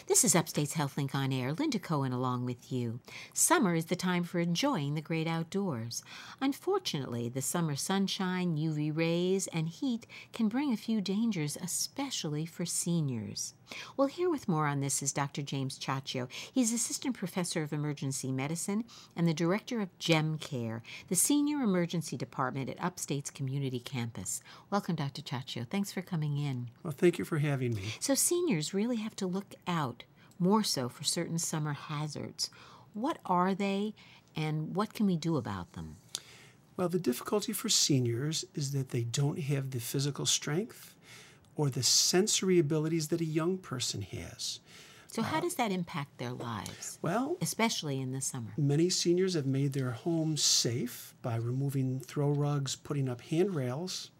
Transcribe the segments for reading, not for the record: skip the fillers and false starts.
This is Upstate's HealthLink on Air. Linda Cohen along with you. Summer is the time for enjoying the great outdoors. Unfortunately, the summer sunshine, UV rays, and heat can bring a few dangers, especially for seniors. Well, here with more on this is Dr. James Ciaccio. He's Assistant Professor of Emergency Medicine and the Director of GEM Care, the Senior Emergency Department at Upstate's Community Campus. Welcome, Dr. Ciaccio. Thanks for coming in. Well, thank you for having me. So seniors really have to look out more so for certain summer hazards. What are they, and what can we do about them? Well, the difficulty for seniors is that they don't have the physical strength or the sensory abilities that a young person has. So how does that impact their lives, Well, especially in the summer? many seniors have made their homes safe by removing throw rugs, putting up handrails.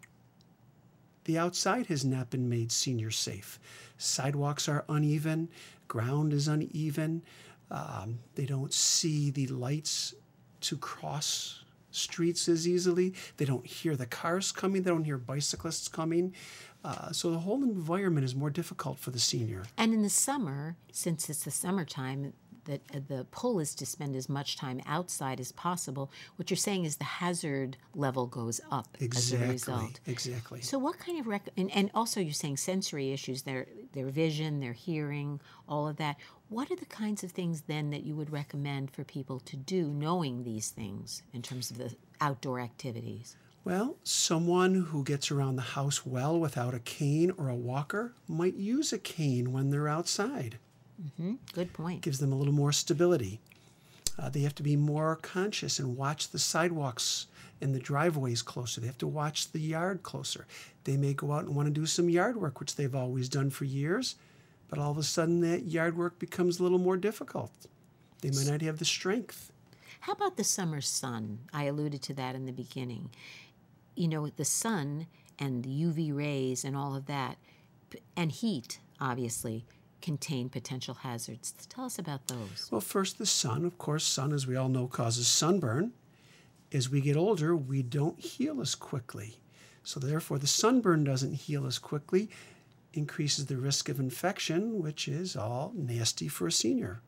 The outside has not been made senior safe. Sidewalks are uneven, ground is uneven. They don't see the lights to cross streets as easily. They don't hear the cars coming. They don't hear bicyclists coming. So the whole environment is more difficult for the senior. And in the summer, since it's the summertime, that the pull is to spend as much time outside as possible. What you're saying is the hazard level goes up as a result. Exactly. So what kind of and also you're saying sensory issues, their vision, their hearing, all of that. What are the kinds of things then that you would recommend for people to do knowing these things in terms of the outdoor activities? Well, someone who gets around the house well without a cane or a walker might use a cane when they're outside. Mm-hmm. Good point. Gives them a little more stability. They have to be more conscious and watch the sidewalks and the driveways closer. They have to watch the yard closer. They may go out and want to do some yard work, which they've always done for years, but all of a sudden that yard work becomes a little more difficult. They might not have the strength. How about the summer sun? I alluded to that in the beginning. You know, the sun and the UV rays and all of that, and heat, obviously, contain potential hazards. Tell us about those. Well, first, the sun. Of course, sun, as we all know, causes sunburn. As we get older, we don't heal as quickly. So therefore, the sunburn doesn't heal as quickly, increases the risk of infection, which is all nasty for a senior.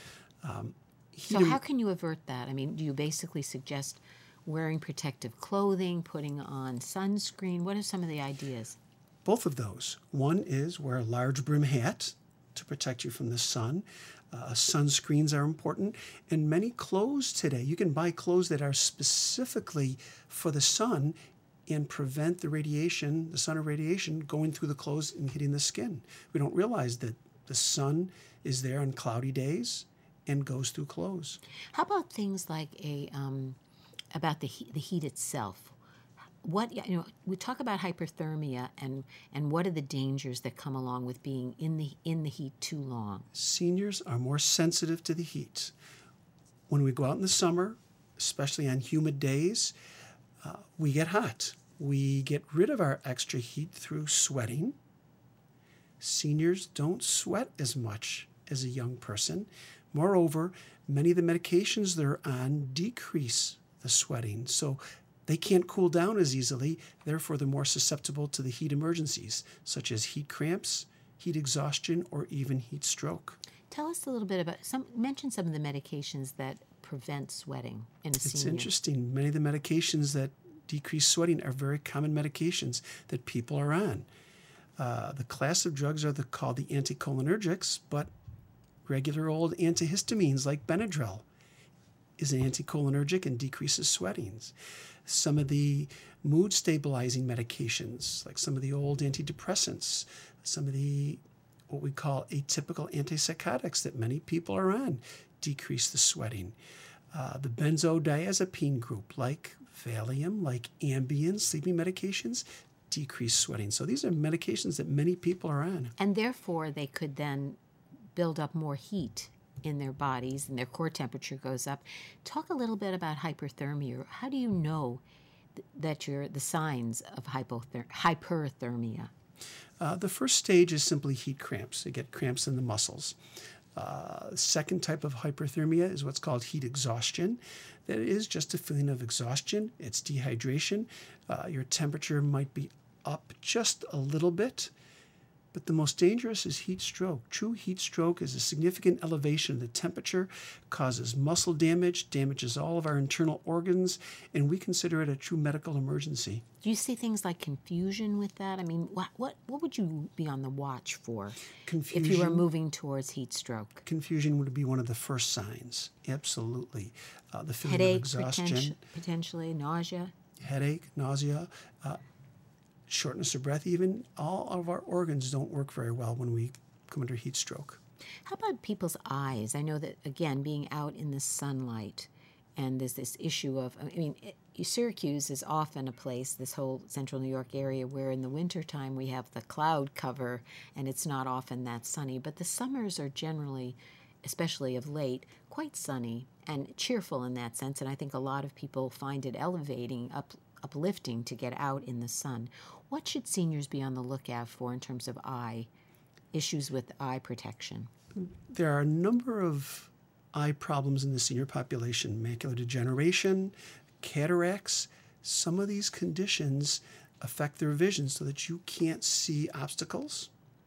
So how can you avert that? I mean, do you basically suggest wearing protective clothing, putting on sunscreen? What are some of the ideas? Both of those. One is wear a large brim hat to protect you from the sun. Sunscreens are important. And many clothes today, you can buy clothes that are specifically for the sun and prevent the radiation, the sun radiation, going through the clothes and hitting the skin. We don't realize that the sun is there on cloudy days and goes through clothes. How about things like about the heat itself? What, you know, we talk about hyperthermia and what are the dangers that come along with being in the heat too long? Seniors are more sensitive to the heat. When we go out in the summer, especially on humid days, we get hot. We get rid of our extra heat through sweating. Seniors don't sweat as much as a young person. Moreover, many of the medications they're on decrease the sweating. So they can't cool down as easily, therefore they're more susceptible to the heat emergencies, such as heat cramps, heat exhaustion, or even heat stroke. Tell us a little bit about mention some of the medications that prevent sweating in a senior. It's interesting. Many of the medications that decrease sweating are very common medications that people are on. The class of drugs are called the anticholinergics, but regular old antihistamines like Benadryl is an anticholinergic and decreases sweatings. Some of the mood stabilizing medications, like some of the old antidepressants, some of the what we call atypical antipsychotics that many people are on, decrease the sweating. The benzodiazepine group, like Valium, like Ambien, sleeping medications, decrease sweating. So these are medications that many people are on. And therefore, they could then build up more heat in their bodies and their core temperature goes up. Talk a little bit about hyperthermia. How do you know that you're the signs of hyperthermia? The first stage is simply heat cramps. You get cramps in the muscles. Second type of hyperthermia is what's called heat exhaustion. That is just a feeling of exhaustion. It's dehydration. Your temperature might be up just a little bit. But the most dangerous is heat stroke. True heat stroke is a significant elevation of the temperature, causes muscle damage, damages all of our internal organs, and we consider it a true medical emergency. Do you see things like confusion with that? I mean, what would you be on the watch for if you were moving towards heat stroke? Confusion would be one of the first signs, absolutely. The feeling Headache, of exhaustion, potentially nausea. headache, nausea, shortness of breath even. All of our organs don't work very well when we come under heat stroke. How about people's eyes? I know that, again, being out in the sunlight, and there's this issue of, I mean, Syracuse is often a place, this whole central New York area, where in the wintertime we have the cloud cover and it's not often that sunny. But the summers are generally, especially of late, quite sunny and cheerful in that sense. And I think a lot of people find it uplifting to get out in the sun. What should seniors be on the lookout for in terms of issues with eye protection? There are a number of eye problems in the senior population: macular degeneration, cataracts. Some of these conditions affect their vision so that you can't see obstacles.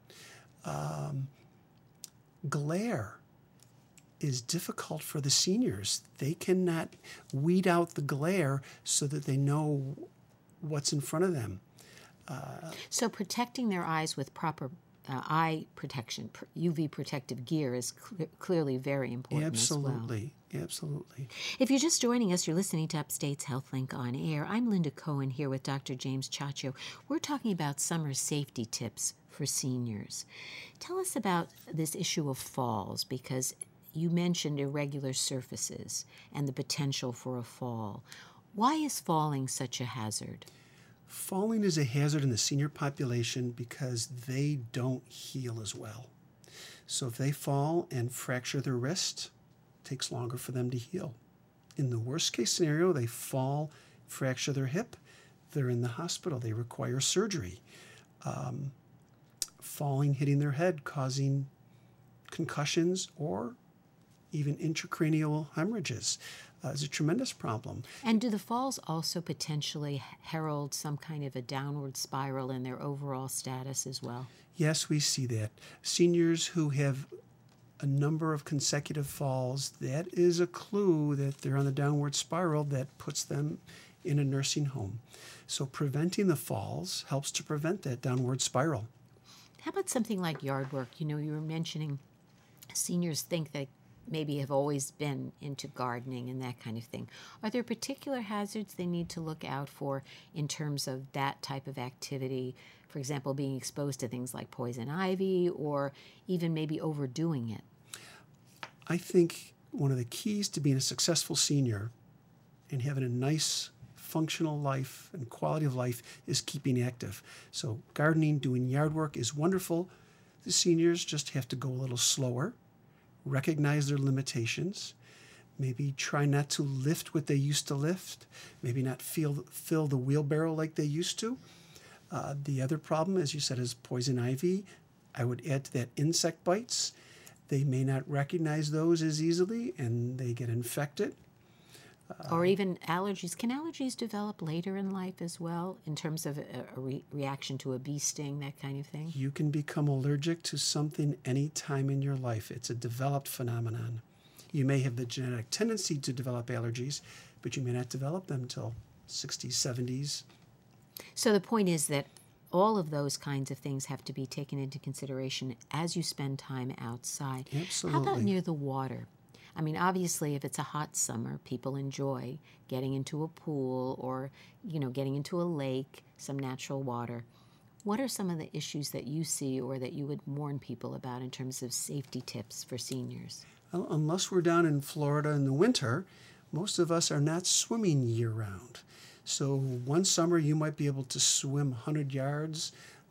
Glare is difficult for the seniors. They cannot weed out the glare so that they know what's in front of them. So protecting their eyes with proper eye protection, UV protective gear, is clearly very important as well. Absolutely. If you're just joining us, you're listening to Upstate's HealthLink on Air. I'm Linda Cohen here with Dr. James Ciaccio. We're talking about summer safety tips for seniors. Tell us about this issue of falls, because you mentioned irregular surfaces and the potential for a fall. Why is falling such a hazard? Falling is a hazard in the senior population because they don't heal as well. So if they fall and fracture their wrist, it takes longer for them to heal. In the worst case scenario, they fall, fracture their hip, they're in the hospital, they require surgery. Falling, hitting their head, causing concussions or even intracranial hemorrhages is a tremendous problem. And do the falls also potentially herald some kind of a downward spiral in their overall status as well? Yes, we see that. Seniors who have a number of consecutive falls, that is a clue that they're on the downward spiral that puts them in a nursing home. So preventing the falls helps to prevent that downward spiral. How about something like yard work? You know, you were mentioning seniors think that maybe have always been into gardening and that kind of thing. Are there particular hazards they need to look out for in terms of that type of activity? For example, being exposed to things like poison ivy or even maybe overdoing it? I think one of the keys to being a successful senior and having a nice, functional life and quality of life is keeping active. So gardening, doing yard work is wonderful. The seniors just have to go a little slower, recognize their limitations, maybe try not to lift what they used to lift, maybe not fill the wheelbarrow like they used to. The other problem, as you said, is poison ivy. I would add to that insect bites. They may not recognize those as easily and they get infected. Or even allergies. Can allergies develop later in life as well in terms of a reaction to a bee sting, that kind of thing? You can become allergic to something any time in your life. It's a developed phenomenon. You may have the genetic tendency to develop allergies, but you may not develop them until 60s, 70s. So the point is that all of those kinds of things have to be taken into consideration as you spend time outside. Absolutely. How about near the water? I mean, obviously, if it's a hot summer, people enjoy getting into a pool or, getting into a lake, some natural water. What are some of the issues that you see or that you would warn people about in terms of safety tips for seniors? Well, unless we're down in Florida in the winter, most of us are not swimming year-round. So one summer you might be able to swim 100 yards,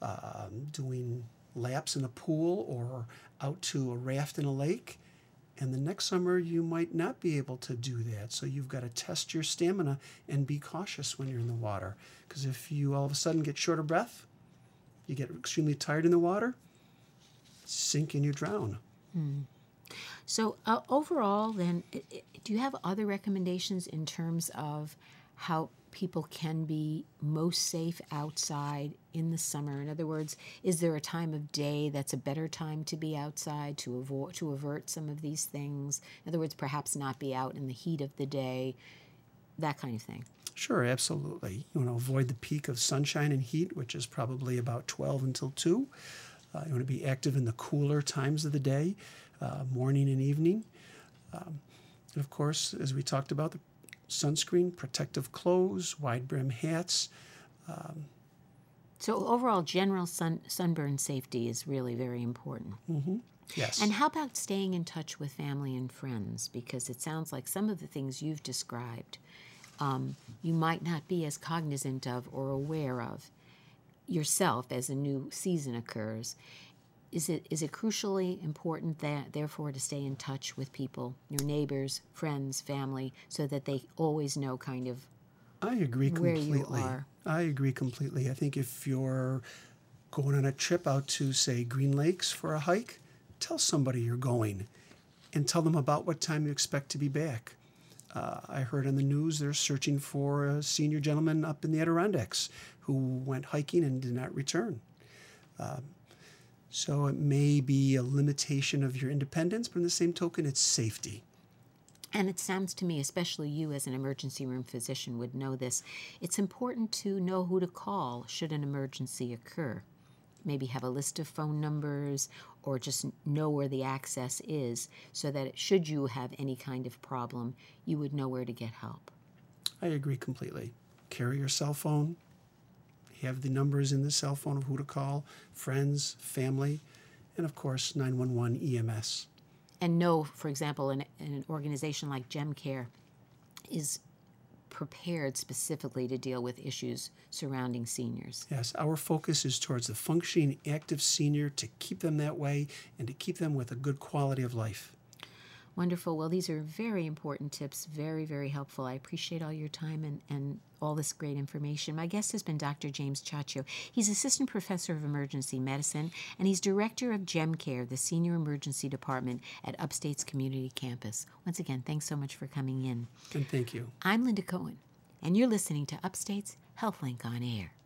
doing laps in a pool or out to a raft in a lake. And the next summer, you might not be able to do that. So you've got to test your stamina and be cautious when you're in the water. Because if you all of a sudden get short of breath, you get extremely tired in the water, sink and you drown. So overall, then, do you have other recommendations in terms of how people can be most safe outside in the summer? In other words, is there a time of day that's a better time to be outside to avert some of these things? In other words, perhaps not be out in the heat of the day, that kind of thing. Sure, absolutely. You want to avoid the peak of sunshine and heat, which is probably about 12 until 2. You want to be active in the cooler times of the day, morning and evening. And of course, as we talked about, the sunscreen, protective clothes, wide brim hats. So overall, general sunburn safety is really very important. Yes. And how about staying in touch with family and friends? Because it sounds like some of the things you've described, you might not be as cognizant of or aware of yourself as a new season occurs. Is it crucially important that, therefore, to stay in touch with people, your neighbors, friends, family, so that they always know kind of I agree where completely. you are? I agree completely. I think if you're going on a trip out to, say, Green Lakes for a hike, tell somebody you're going and tell them about what time you expect to be back. I heard on the news they're searching for a senior gentleman up in the Adirondacks who went hiking and did not return. So it may be a limitation of your independence, but in the same token, it's safety. And it sounds to me, especially you as an emergency room physician would know this, it's important to know who to call should an emergency occur. Maybe have a list of phone numbers or just know where the access is so that should you have any kind of problem, you would know where to get help. I agree completely. Carry your cell phone. Have the numbers in the cell phone of who to call, friends, family, and of course 911 EMS. And know, for example, an organization like GemCare is prepared specifically to deal with issues surrounding seniors. Yes, our focus is towards the functioning, active senior to keep them that way and to keep them with a good quality of life. Wonderful. Well, these are very important tips, very, very helpful. I appreciate all your time and all this great information. My guest has been Dr. James Ciaccio. He's Assistant Professor of Emergency Medicine, and he's Director of GemCare, the Senior Emergency Department at Upstate's Community Campus. Once again, thanks so much for coming in. And thank you. I'm Linda Cohen, and you're listening to Upstate's HealthLink on Air.